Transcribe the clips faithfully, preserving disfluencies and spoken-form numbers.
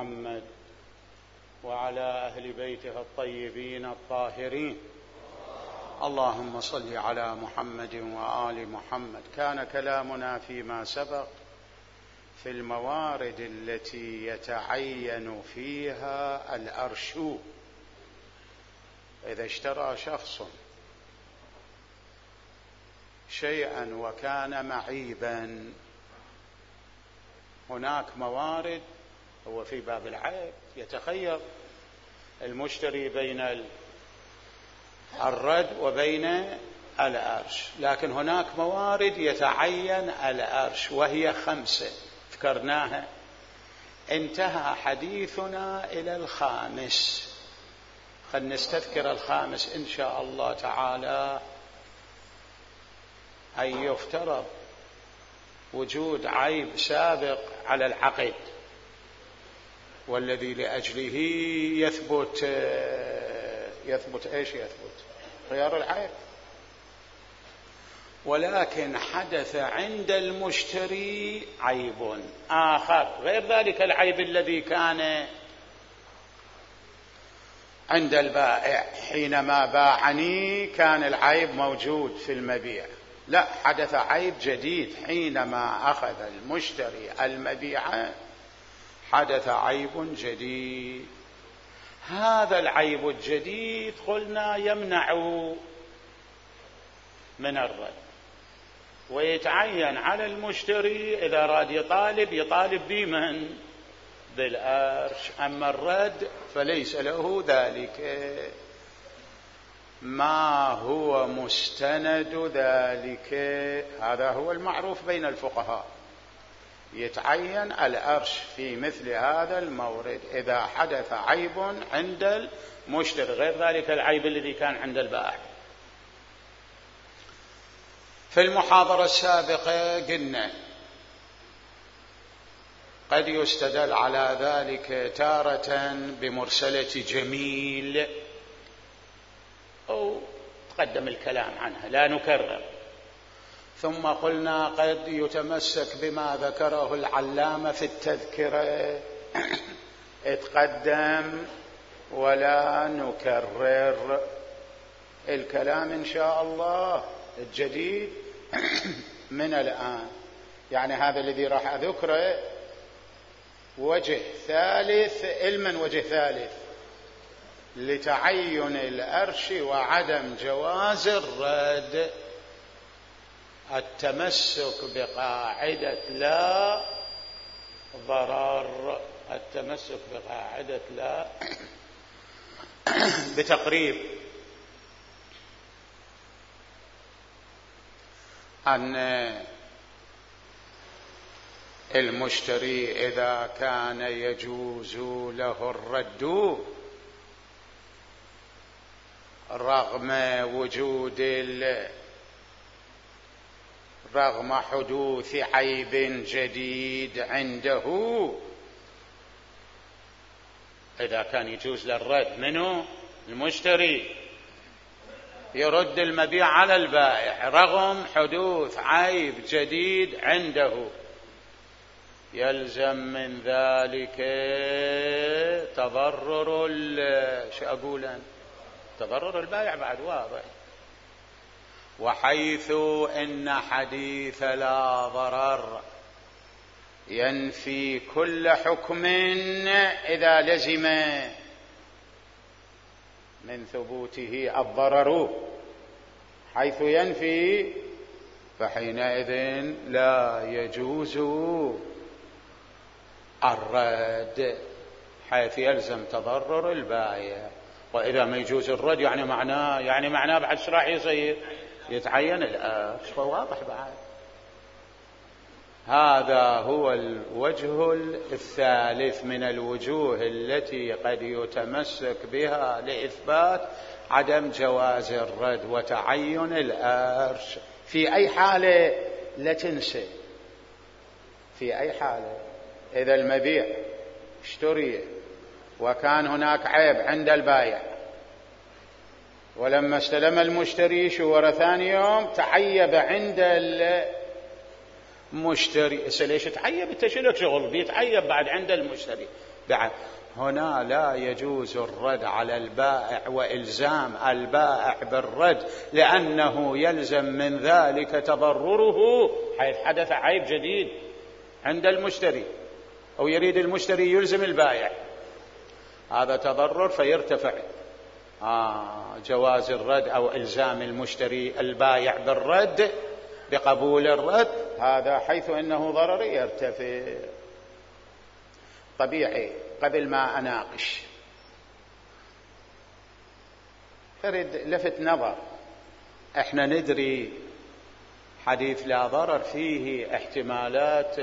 محمد وعلى أهل بيته الطيبين الطاهرين. اللهم صل على محمد وآل محمد. كان كلامنا فيما سبق في الموارد التي يتعين فيها الأرش. إذا اشترى شخص شيئا وكان معيبا، هناك موارد، هو في باب العيب يتخير المشتري بين الرد وبين الأرش، لكن هناك موارد يتعين الأرش وهي خمسة ذكرناها. انتهى حديثنا إلى الخامس، خلنا نستذكر الخامس إن شاء الله تعالى. أن يفترض وجود عيب سابق على العقد والذي لأجله يثبت يثبت إيش يثبت خيار العيب، ولكن حدث عند المشتري عيب آخر غير ذلك العيب الذي كان عند البائع. حينما باعني كان العيب موجود في المبيع، لا، حدث عيب جديد حينما أخذ المشتري المبيع، حدث عيب جديد. هذا العيب الجديد قلنا يمنع من الرد، ويتعين على المشتري إذا راد يطالب يطالب بمن؟ بالأرش. أما الرد فليس له ذلك. ما هو مستند ذلك؟ هذا هو المعروف بين الفقهاء. يتعين الأرش في مثل هذا المورد إذا حدث عيب عند المشتري غير ذلك العيب الذي كان عند البائع. في المحاضرة السابقة قلنا قد يستدل على ذلك تارة بمرسلة جميل، أو تقدم الكلام عنها لا نكرر. ثم قلنا قد يتمسك بما ذكره العلامة في التذكرة، اتقدم ولا نكرر الكلام إن شاء الله الجديد من الآن. يعني هذا الذي راح أذكره وجه ثالث، علما وجه ثالث لتعين الأرش وعدم جواز الرد، التمسك بقاعدة لا ضرر. التمسك بقاعدة لا بتقريب أن المشتري إذا كان يجوز له الرد رغم وجود رغم حدوث عيب جديد عنده، إذا كان يجوز للرد منه المشتري يرد المبيع على البائع رغم حدوث عيب جديد عنده، يلزم من ذلك تضرر شو أقول تضرر البائع بعد واضح. وحيث إن حديث لا ضرر ينفي كل حكم إذا لزم من ثبوته الضرر، حيث ينفي فحينئذ لا يجوز الرد، حيث يلزم تضرر البائع. وإذا ما يجوز الرد يعني معناه يعني معناه بعد ايش راح يصير؟ يتعين الأرش. فواضح بعد. هذا هو الوجه الثالث من الوجوه التي قد يتمسك بها لإثبات عدم جواز الرد وتعين الأرش. في أي حالة؟ لا تنسى، في أي حالة؟ إذا المبيع اشتري وكان هناك عيب عند البائع، ولما استلم المشتري شو ثاني يوم تعيب عند المشتري. ليش تعيب؟ انت شلك شغل بيتعيب بعد عند المشتري؟ هنا لا يجوز الرد على البائع وإلزام البائع بالرد، لأنه يلزم من ذلك تضرره حيث حدث عيب جديد عند المشتري، أو يريد المشتري يلزم البائع، هذا تضرر فيرتفع آه جواز الرد أو إلزام المشتري البائع بالرد بقبول الرد، هذا حيث أنه ضرر يرتفع. طبيعي. قبل ما أناقش أريد لفت نظر، احنا ندري حديث لا ضرر فيه احتمالات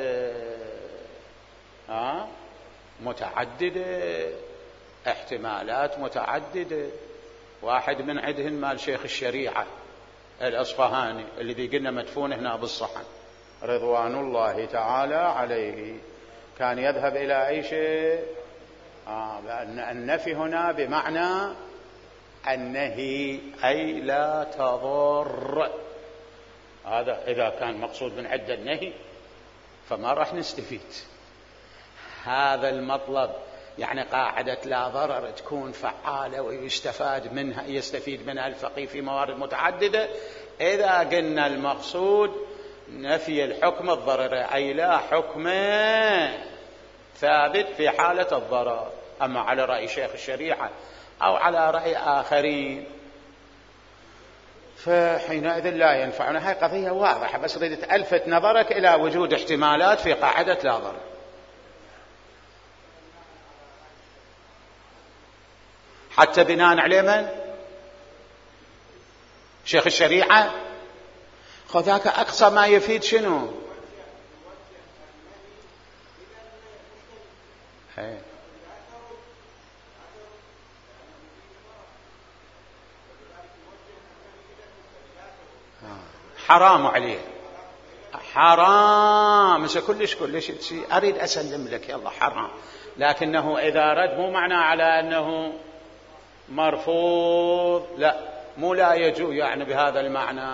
آه متعددة، احتمالات متعددة. واحد من عندهن مال شيخ الشريعة الأصفهاني الذي قلنا مدفون هنا بالصحن رضوان الله تعالى عليه، كان يذهب إلى أي شيء آه النفي هنا بمعنى النهي، أي لا تضر. هذا إذا كان مقصود من عدة النهي فما راح نستفيد. هذا المطلب، يعني قاعدة لا ضرر تكون فعالة ويستفاد منها يستفيد منها الفقيه في موارد متعددة إذا قلنا المقصود نفي الحكم الضرر، أي لا حكم ثابت في حالة الضرر. أما على رأي شيخ الشريعة أو على رأي آخرين فحينئذ لا ينفعنا. هاي قضية واضحة، بس ردت ألفت نظرك إلى وجود احتمالات في قاعدة لا ضرر. حتى بناء عليه من؟ شيخ الشريعة. خذاك أقصى ما يفيد شنو؟ هي. حرام عليه، حرام مش كلش كلش أريد أسلم لك يلا حرام، لكنه إذا رد مو معنى على أنه مرفوض، لا مو لا يجوز، يعني بهذا المعنى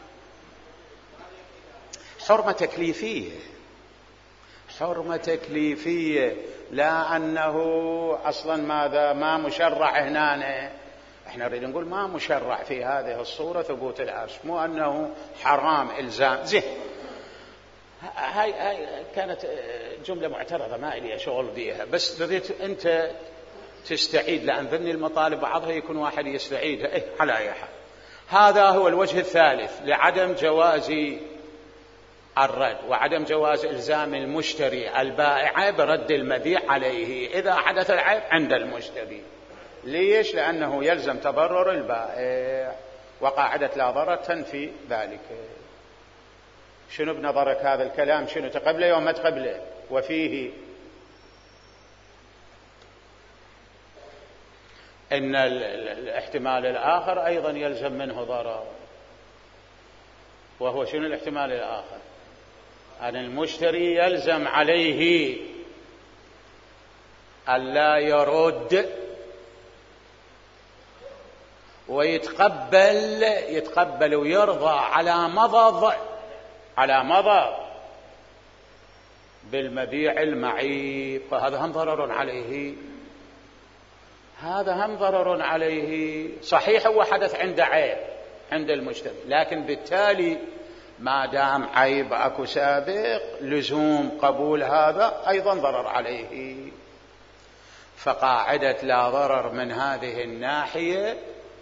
حرمة تكليفية، حرمة تكليفية، لا أنه أصلا ماذا ما مشرع هنا. احنا نريد نقول ما مشرع في هذه الصورة ثبوت العرش، مو أنه حرام إلزام. زين، هاي هاي كانت جملة معترضة ما إلي شغل بيها، بس بديت أنت تستعيد، لأن ذني المطالب بعضها يكون واحد يستعيدها. إيه على أي حال، هذا هو الوجه الثالث لعدم جواز الرد وعدم جواز إلزام المشتري البائع برد المبيع عليه إذا حدث العيب عند المشتري. ليش؟ لأنه يلزم تضرر البائع، وقاعدة لا ضرر تنفي ذلك. شنو بنظرك هذا الكلام؟ شنو تقبله يوم ما تقبله؟ وفيه إن الاحتمال الآخر أيضا يلزم منه ضرر، وهو شنو الاحتمال الآخر؟ أن المشتري يلزم عليه ألا يرد ويتقبل يتقبل ويرضى على مضض على مضض بالمبيع المعيب، فهذا هم ضرر عليه، هذا هم ضرر عليه. صحيح هو حدث عند عيب عند المشتري، لكن بالتالي ما دام عيب أكو سابق لزوم قبول هذا أيضا ضرر عليه. فقاعدة لا ضرر من هذه الناحية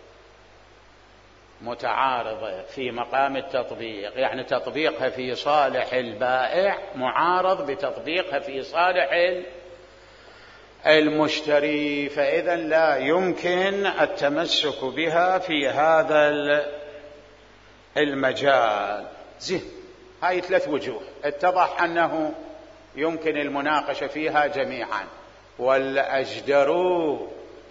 متعارضة في مقام التطبيق، يعني تطبيقها في صالح البائع معارض بتطبيقها في صالح المشتري، فإذا لا يمكن التمسك بها في هذا المجال. زين، هاي ثلاث وجوه اتضح أنه يمكن المناقشة فيها جميعا. والأجدر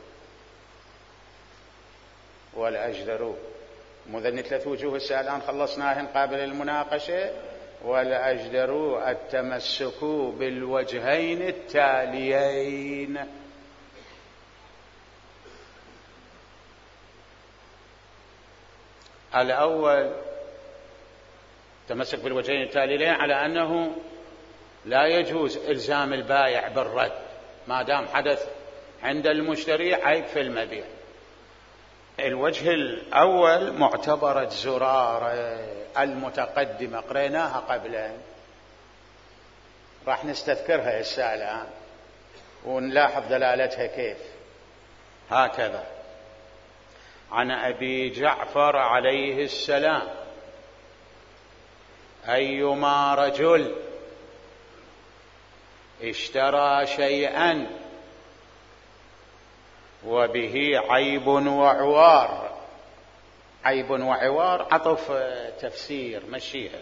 والأجدر مذن ثلاث وجوه السؤال خلصناهن قابل المناقشة. والأجدر التمسك بالوجهين التاليين. الأول تمسك بالوجهين التاليين على أنه لا يجوز إلزام البائع بالرد ما دام حدث عند المشتري عيب في المبيع. الوجه الأول معتبرة زرارة المتقدمة قريناها قبلا، راح نستذكرها هسه الآن ونلاحظ دلالتها كيف. هكذا: عن أبي جعفر عليه السلام: أيما رجل اشترى شيئا وبه عيب وعوار. عيب وعوار عطف تفسير مشيها.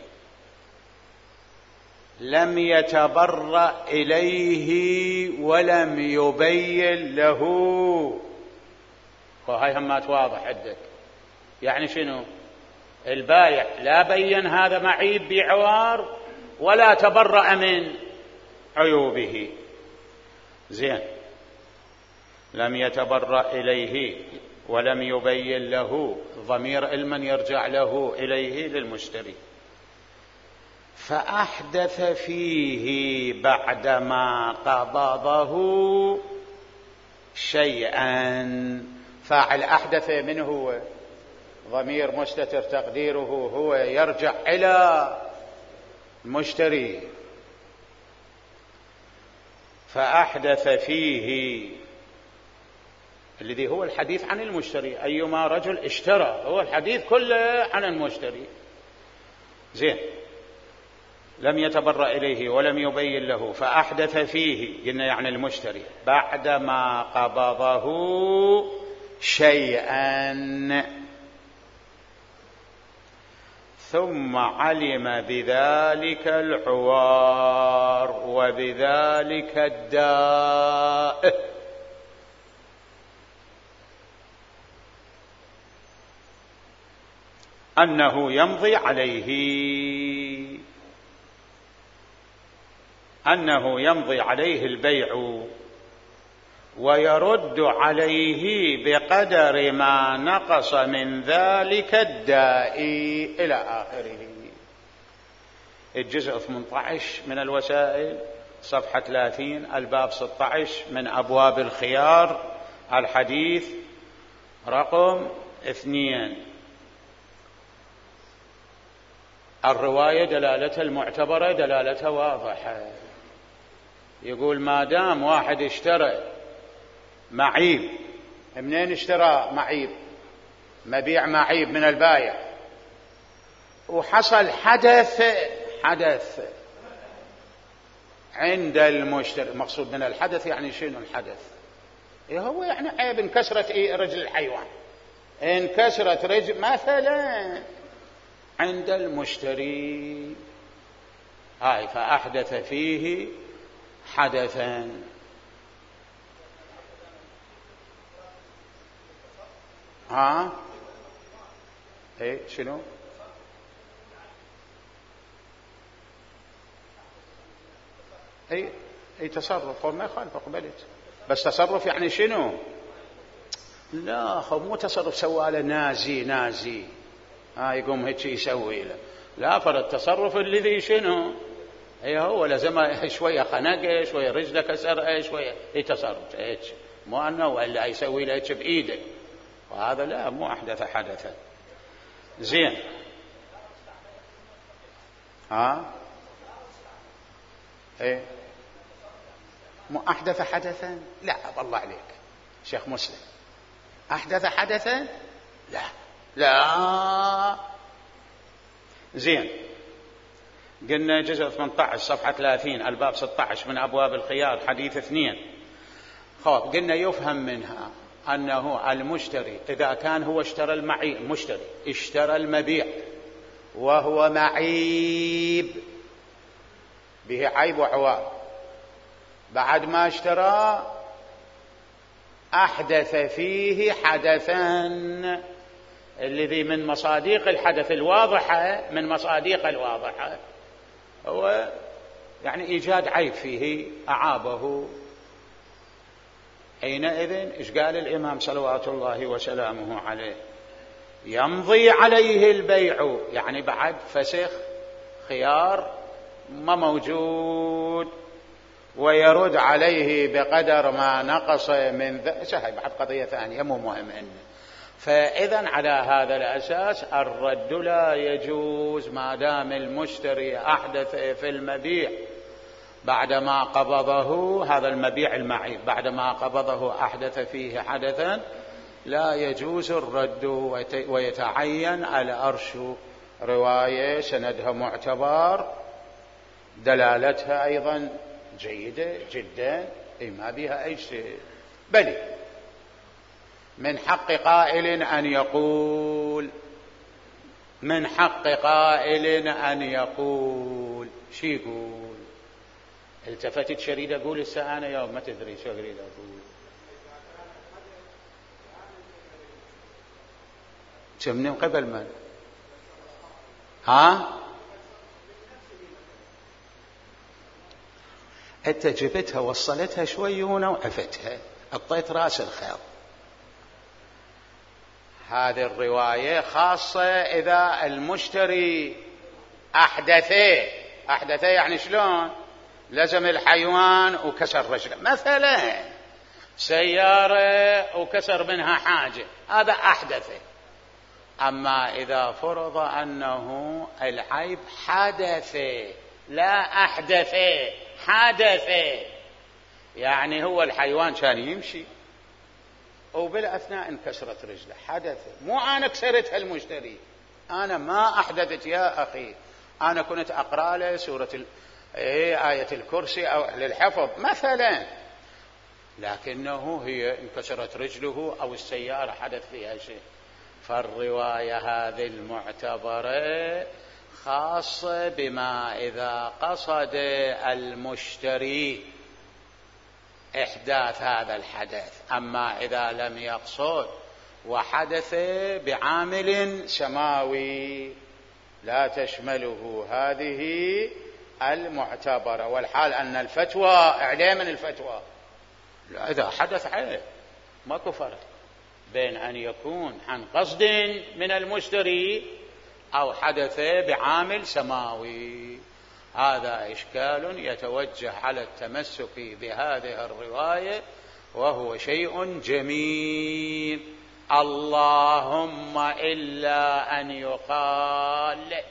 لم يتبرأ إليه ولم يبين له. وهي همات واضح عندك. يعني شنو؟ البايع لا بين هذا معيب بعوار ولا تبرأ من عيوبه. زين. لم يتبرأ إليه ولم يبين له، ضمير المن يرجع له إليه للمشتري. فأحدث فيه بعدما قبضه شيئا. فاعل أحدث من هو؟ ضمير مستتر تقديره هو يرجع إلى المشتري. فأحدث فيه الذي هو الحديث عن المشتري. أيما رجل اشترى، هو الحديث كله عن المشتري. زين. لم يتبرأ إليه ولم يبين له، فأحدث فيه قلنا يعني المشتري بعدما قبضه شيئا، ثم علم بذلك العوار وبذلك الداء. أنه يمضي عليه أنه يمضي عليه البيع ويرد عليه بقدر ما نقص من ذلك الداء إلى آخره. الجزء ثمانية عشر من الوسائل، صفحة ثلاثين، الباب ستة عشر من أبواب الخيار، الحديث رقم اثنين. الرواية دلالتها المعتبرة دلالتها واضحة. يقول ما دام واحد اشترى معيب، منين اشترى معيب؟ مبيع معيب من البايع، وحصل حدث حدث عند المشتري. مقصود من الحدث يعني شنو الحدث؟ إيه هو يعني عيب، انكسرت إيه رجل الحيوان، انكسرت رجل مثلا عند المشتري. هاي فأحدث فيه حدثا. ها ايه شنو؟ اي اي تصرف، هو ما يخالف قبلت، بس تصرف يعني شنو؟ لا هو مو تصرف سواله نازي نازي ها يقوم هيك يسوي له، لا فرد التصرف الذي شنو؟ اي هو لازم شويه خنقه، شويه رجله كسرها، شويه اي تصرف هيك، مو انه ولا يسوي له هيك بايده، وهذا لا مو احدث حدثا. زين. ها ايه مو احدث حدثا؟ لا والله عليك شيخ مسلم، احدث حدثا؟ لا لا. زين. قلنا جزء ثمانية عشر صفحة ثلاثين الباب ستة عشر من أبواب الخيار حديث اثنين. خلاص قلنا يفهم منها أنه المشتري إذا كان هو اشترى المعيب، المشتري اشترى المبيع وهو معيب به عيب وعوار، بعد ما اشترى أحدث فيه حدثا، الذي من مصاديق الحدث الواضحة، من مصاديق الواضحة هو يعني إيجاد عيب فيه أعابه. حينئذ إيش قال الإمام صلوات الله وسلامه عليه؟ يمضي عليه البيع، يعني بعد فسخ خيار ما موجود، ويرد عليه بقدر ما نقص من ذلك، هاي بعد قضية ثانية مو مهم إنه. فإذا على هذا الأساس الرد لا يجوز ما دام المشتري أحدث في المبيع بعدما قبضه، هذا المبيع المعيب بعدما قبضه أحدث فيه حدثا، لا يجوز الرد ويتعين الأرش. رواية سندها معتبر، دلالتها أيضا جيدة جدا، أي ما بها أي شيء. بل من حق قائل أن يقول، من حق قائل أن يقول شو يقول؟ التفتت شريد أقول الساعة أنا يوم ما تدري شو أريد أقول. كم قبل من ها أنت جبتها وصلتها شوي هنا وعفتها، أعطيت رأس الخيط. هذه الرواية خاصة إذا المشتري أحدثه. أحدثه يعني شلون؟ لزم الحيوان وكسر رجله مثلا، سيارة وكسر منها حاجة، هذا أحدثه. أما إذا فرض أنه العيب حدث لا أحدث، حدث يعني هو الحيوان كان يمشي وبالأثناء انكسرت رجله، حدث. مو أنا كسرتها المشتري، أنا ما أحدثت يا أخي، أنا كنت أقرأ له سورة ال... آية الكرسي أو للحفظ مثلا، لكنه هي انكسرت رجله أو السيارة حدث فيها شيء. فالرواية هذه المعتبرة خاصة بما إذا قصد المشتري إحداث هذا الحدث. أما إذا لم يقصد وحدث بعامل سماوي لا تشمله هذه المعتبرة. والحال أن الفتوى إعلام من الفتوى، لا إذا حدث عيب ماكو فرق بين أن يكون عن قصد من المشتري أو حدث بعامل سماوي. هذا إشكال يتوجه على التمسك بهذه الرواية، وهو شيء جميل. اللهم إلا أن يقال،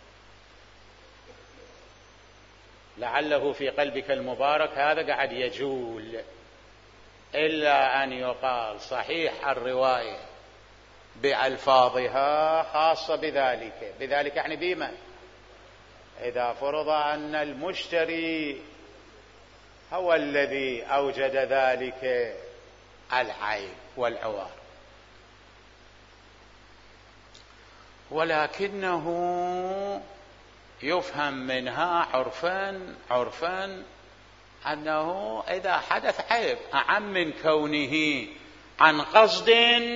لعله في قلبك المبارك هذا قاعد يجول، إلا أن يقال صحيح الرواية بألفاظها خاصة بذلك. بذلك يعني بما إذا فرض أن المشتري هو الذي أوجد ذلك العيب والعوار، ولكنه يفهم منها عرفا عرفا أنه إذا حدث عيب أعم من كونه عن قصد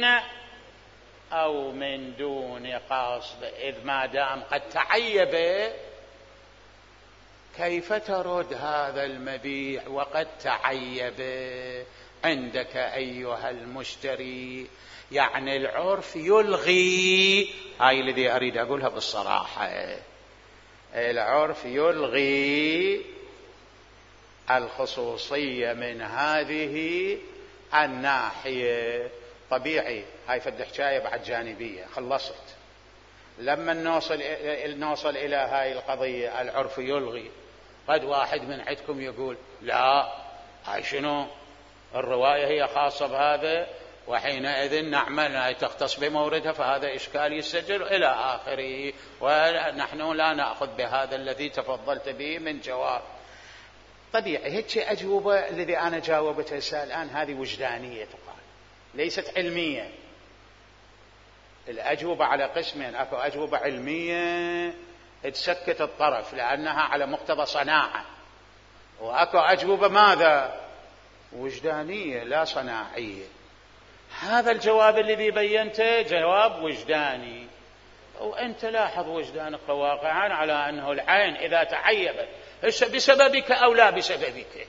أو من دون قصد، إذ ما دام قد تعيب كيف ترد هذا المبيع وقد تعيب عندك أيها المشتري؟ يعني العرف يلغي، هاي الذي أريد أقولها بالصراحة، العرف يلغي الخصوصية من هذه الناحية. طبيعي هاي فد حكاية بعد جانبية خلصت. لما نوصل نوصل إلى هاي القضية العرف يلغي، قد واحد من عندكم يقول لا هاي شنو الرواية هي خاصة بهذا، وحينئذ نعمل تختص بموردها، فهذا إشكال يسجل إلى آخره، ونحن لا نأخذ بهذا الذي تفضلت به من جواب. طبيعي هيك أجوبة الذي أنا جاوبتها الآن هذه وجدانية تقال، ليست علمية. الأجوبة على قسمين، أكو أجوبة علمية تسكت الطرف لأنها على مقتضى صناعة، وأكو أجوبة ماذا وجدانية لا صناعية. هذا الجواب الذي بينته جواب وجداني، وأنت لاحظ وجدانك واقعا على أنه العين إذا تعيبت بسببك أو لا بسببك،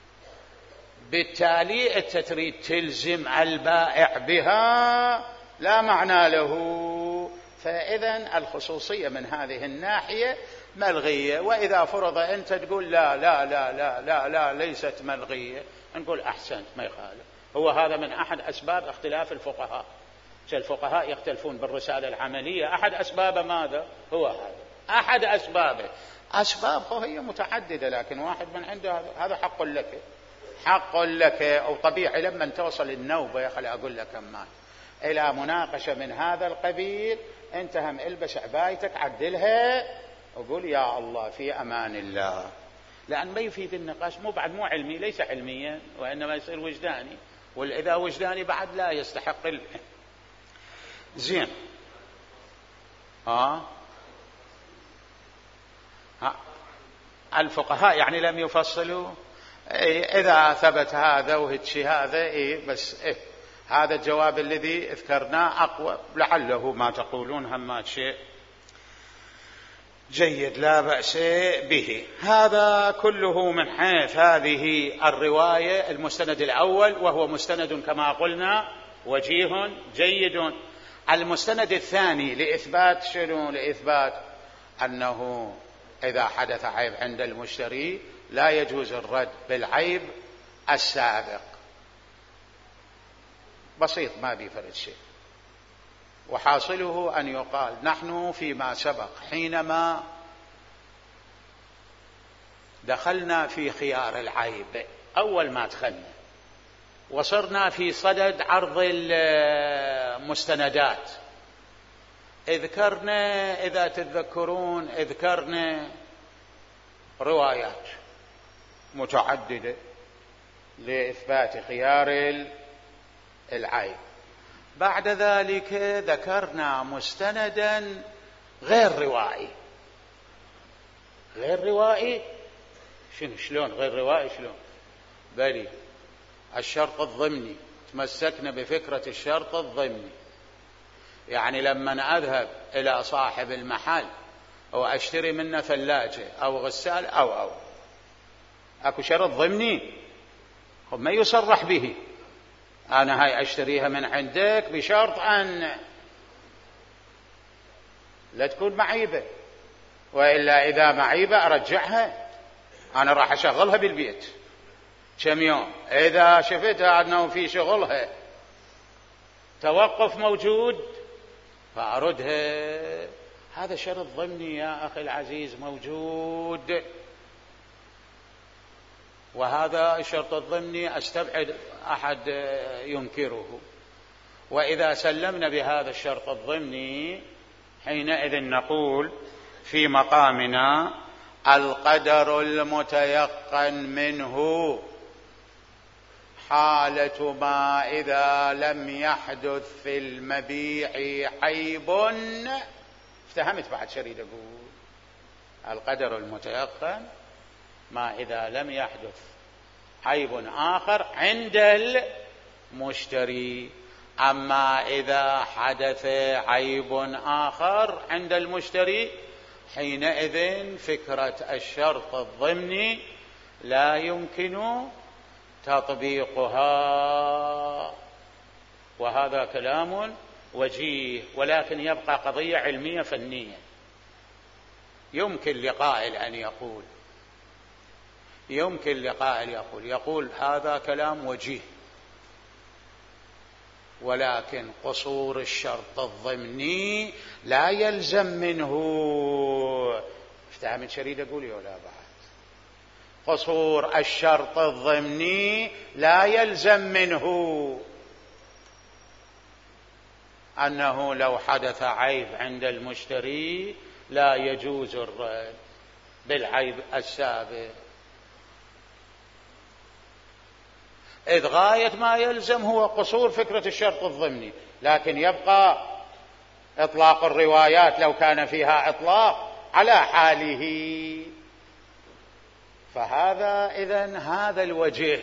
بالتالي أنت تريد تلزم البائع بها، لا معنى له. فإذن الخصوصية من هذه الناحية ملغية، وإذا فرض أنت تقول لا لا لا لا لا لا ليست ملغية، نقول أحسنت ما يخالف. هو هذا من أحد أسباب اختلاف الفقهاء. الفقهاء يختلفون بالرسالة العملية، أحد أسباب ماذا؟ هو هذا أحد أسبابه. أسبابه هي متعددة، لكن واحد من عنده هذا حق لك، حق لك. أو طبيعي لما توصل النوبة يا خلي أقول لك أمان إلى مناقشة من هذا القبيل، أنت هم البس عبايتك عدلها وقول يا الله في أمان الله، لأن ما يفيد النقاش. مو بعد مو علمي، ليس علميا، وإنما يصير وجداني، والإذا وجداني بعد لا يستحق ال... زين. ها ها الفقهاء يعني لم يفصلوا. إيه إذا ثبت هذا وهتشي هذا إيه بس إيه هذا الجواب الذي ذكرناه أقوى، لعله ما تقولون هم شيء جيد لا بأس به. هذا كله من حيث هذه الرواية المستند الأول، وهو مستند كما قلنا وجيه جيد. المستند الثاني لإثبات شنو؟ لإثبات أنه إذا حدث عيب عند المشتري لا يجوز الرد بالعيب السابق. بسيط ما بيفرد شيء، وحاصله أن يقال نحن فيما سبق حينما دخلنا في خيار العيب، أول ما دخلنا وصرنا في صدد عرض المستندات، اذكرنا إذا تتذكرون اذكرنا روايات متعددة لإثبات خيار العيب. بعد ذلك ذكرنا مستندا غير روائي. غير روائي شنو؟ شلون غير روائي؟ شلون؟ بلي الشرط الضمني، تمسكنا بفكرة الشرط الضمني. يعني لما أذهب إلى صاحب المحل وأشتري منه ثلاجة أو غسال أو أو أكو شرط ضمني ما يصرح به، أنا هاي أشتريها من عندك بشرط أن لا تكون معيبة، وإلا إذا معيبة أرجعها، أنا راح أشغلها بالبيت كم يوم، إذا شفتها أنه في شغلها توقف موجود فأردها. هذا شرط ضمني يا أخي العزيز موجود، وهذا الشرط الضمني أستبعد أحد ينكره. وإذا سلمنا بهذا الشرط الضمني حينئذ نقول في مقامنا القدر المتيقن منه حالة ما إذا لم يحدث في المبيع عيب. افتهمت بعد شريد أقول القدر المتيقن ما إذا لم يحدث عيب آخر عند المشتري. أما إذا حدث عيب آخر عند المشتري حينئذ فكرة الشرط الضمني لا يمكن تطبيقها. وهذا كلام وجيه، ولكن يبقى قضية علمية فنية. يمكن لقائل أن يقول يمكن لقائل يقول يقول هذا كلام وجيه، ولكن قصور الشرط الضمني لا يلزم منه. افتهم شريد أقول ولا بعد قصور الشرط الضمني لا يلزم منه أنه لو حدث عيب عند المشتري لا يجوز الرد بالعيب السابق، إذ غاية ما يلزم هو قصور فكرة الشرط الضمني. لكن يبقى إطلاق الروايات لو كان فيها إطلاق على حاله. فهذا إذن هذا الوجه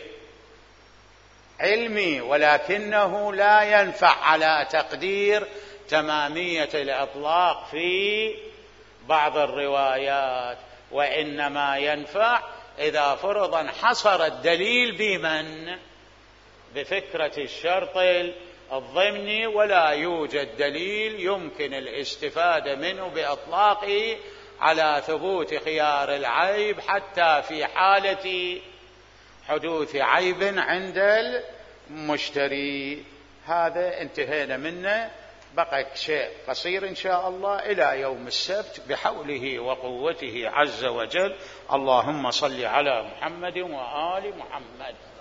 علمي، ولكنه لا ينفع على تقدير تمامية الإطلاق في بعض الروايات، وإنما ينفع إذا فرض انحصر الدليل بمن؟ بفكرة الشرط الضمني، ولا يوجد دليل يمكن الاستفادة منه بإطلاقه على ثبوت خيار العيب حتى في حالة حدوث عيب عند المشتري. هذا انتهينا منه، بقى شيء قصير إن شاء الله إلى يوم السبت بحوله وقوته عز وجل. اللهم صل على محمد وآل محمد.